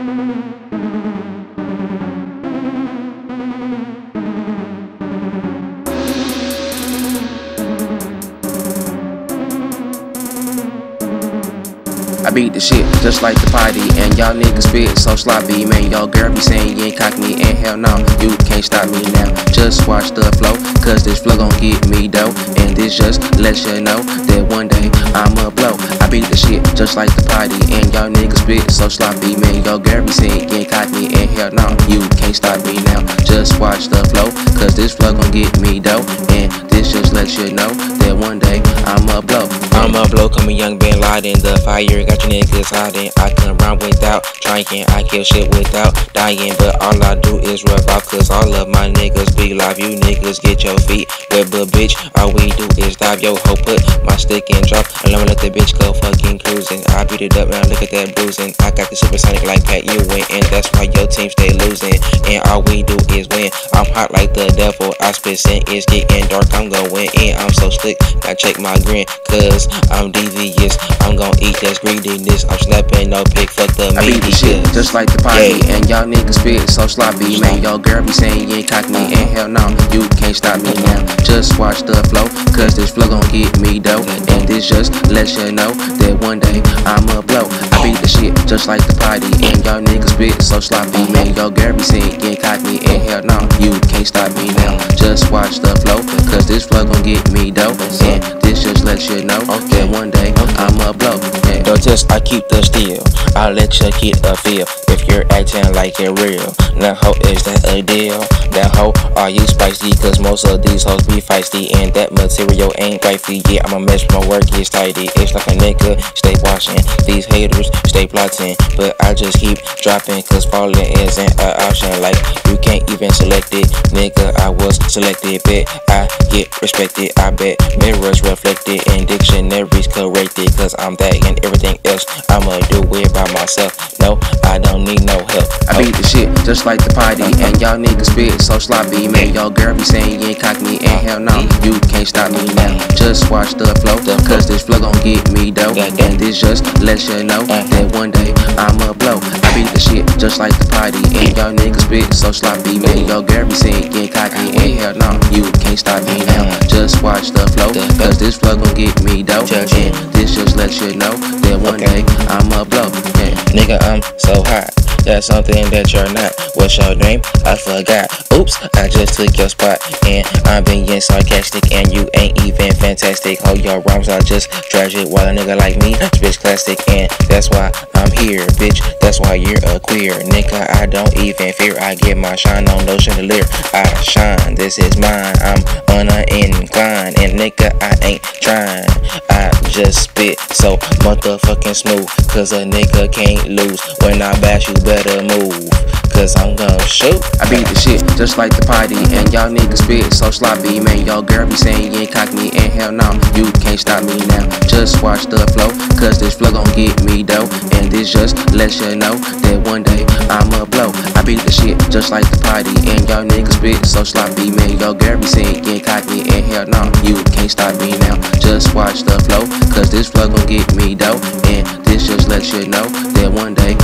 I beat the shit just like the party, and y'all niggas spit so sloppy. Man, y'all girl be saying you ain't cock me, and hell no, you can't stop me now. Just watch the flow, cause this flow gon' get me dough. And this just lets you know that one day I'ma blow. I beat the shit just like the party, and y'all niggas spit so sloppy. Man, y'all girl be saying you ain't cock me, and hell no, you can't stop me now. Just watch the flow, cause this flow gon' get me dough. And this just lets you know that one day I'ma blow. I'ma blow, come a young Bin Laden. The fire got you niggas hiding. I come around without trying. I kill shit without dying. But all I do is rub off, cause all of my niggas be live. You niggas get your feet wet, but bitch, all we do is dive. Yo, ho, put my stick and drop, and I'ma let the bitch go fucking cruising. I beat it up, now look at that bruising. I got the supersonic like Pat Ewing, and that's why your team stay losing. And all we do is win. I'm hot like the devil. I spit sin, it's getting dark. I'm going in. I'm so slick. Now check my grin, cause I'm devious. I'm gon' eat this greediness. I'm snapping no pick, fuck the media. I beat the shit just like the party, and y'all niggas spit so sloppy. Man, y'all girl be saying you ain't cock me, and hell no, you can't stop me now. Just watch the flow, cause this flow gon' get me dough. And this just lets you know that one day I'ma blow. I beat the shit just like the party, and y'all niggas spit so sloppy. Man, y'all girl be saying you ain't cock me, and hell no, you can't stop me now. Just watch the flow, cause this flow gon' get me dough. And this just lets you know that one day I'ma blow. Don't just I keep the steal. I'll let you get a feel if you're acting like it real. Now ho, is that a deal? Now ho, are you spicy? Cause most of these hoes be feisty, and that material ain't wifey. Yeah, I'ma mess my work is tidy. It's like a nigga, stay watching. These haters stay plotting, but I just keep dropping, cause falling isn't an option. Like you can't even select it, nigga. I was selected, bet I get respected. I bet mirrors reflected and dictionaries corrected, cause I'm that and everything else I'ma do it by myself. No, I don't need no help. I beat the shit just like the party, and y'all niggas spit so sloppy. Man, y'all girl be saying you ain't cock me, and hell no, you can't stop me now. Just watch the flow, cause this flow gon' get me dough. And this just lets you know that one day I'ma blow. I beat the shit just like the party, and y'all niggas spit so sloppy. Man, y'all girl be saying you ain't cock me, and hell no, you can't stop me now. Just watch the flow, cause this flow gon' get me dough. And this just lets you know that one day I'ma blow. Nigga, I'm so hot. That's something that you're not. What's your name? I forgot. Oops, I just took your spot, and I'm being sarcastic, and you ain't even fantastic. Oh, your rhymes are just tragic, while a nigga like me spits classic, and that's why I'm here, bitch. That's why you're a queer nigga. I don't even fear. I get my shine on no chandelier. I shine. This is mine. I'm on an incline, and nigga, I ain't trying. I just spit so motherfucking smooth, cause a nigga can't lose. When I bash, you better move, cause I'm gon' shoot. I beat the shit just like the party, and y'all niggas spit so sloppy. Man, y'all girl be saying you ain't cock me, and hell no, you can't stop me now. Just watch the flow, cause this flow gon' get me dough. And this just lets you know that one day I'ma blow. I beat the shit just like the party, and y'all niggas spit so sloppy. Man, y'all girl be saying you ain't cock me, and hell no, you can't stop me now. Just watch the flow, cause this flow gon' get me dough. And this just lets you know that one day